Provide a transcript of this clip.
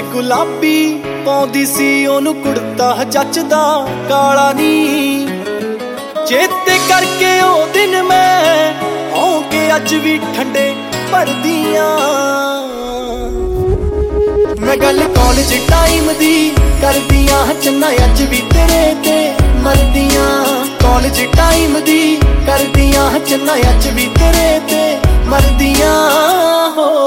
गुलाबी पाउंदी सी ओनू कुड़ता जचदा काला नी। चेते करके ओ दिन मैं आऊंगे अज भी ठंडे भरदियां। मैं गल कॉलेज टाइम दी करदियां चन्ना अज भी तेरे ते मरदियां। कॉलेज टाइम दी करदियां चन्ना अज भी तेरे ते मरदियां हो।